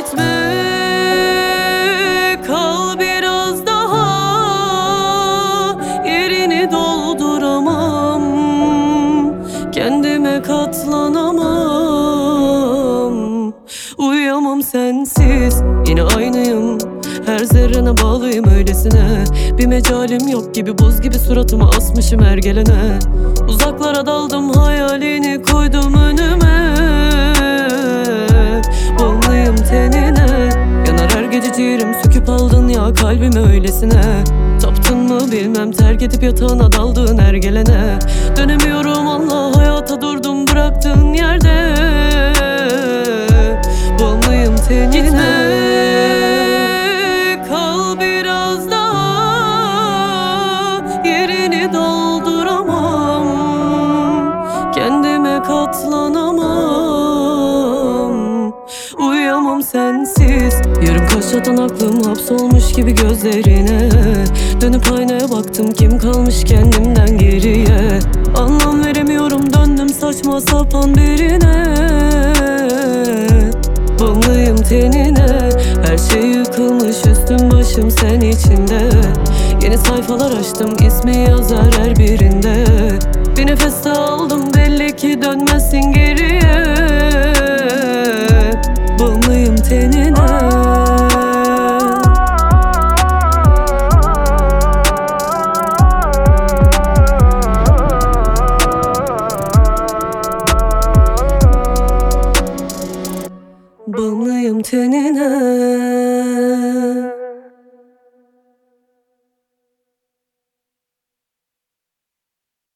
Gitme, kal biraz daha, yerini dolduramam, kendime katlanamam. Uyuyamam sensiz, yine aynıyım, her zerrene bağlıyım öylesine. Bir mecalim yok gibi, buz gibi suratımı asmışım her gelene. Uzaklara daldım, hayalini koydum önüme. Bağımlıyım tenine, yanar her gece ciğerim, söküp aldın ya kalbimi öylesine. Taptın mı bilmem, terk edip yatağına daldığın her gelene. Dönemiyorum Allah, hayata durdum bıraktığın yerde. Bağımlıyım tenine. Gitme, kal biraz daha, yerini dolduramam, kendime katlanamam. Uyuyamam sensiz, yarım kaş atan aklım hapsolmuş gibi gözlerine. Dönüp aynaya baktım, kim kalmış kendimden geriye. Anlam veremiyorum, döndüm saçma sapan birine. Bağımlıyım tenine, her şey yıkılmış üstüm başım sen içinde. Yeni sayfalar açtım, ismi yazar her birinde. Bir nefes daha aldım, belli ki dönmezsin geriye. Bağımlıyım tenine. Bağımlıyım tenine.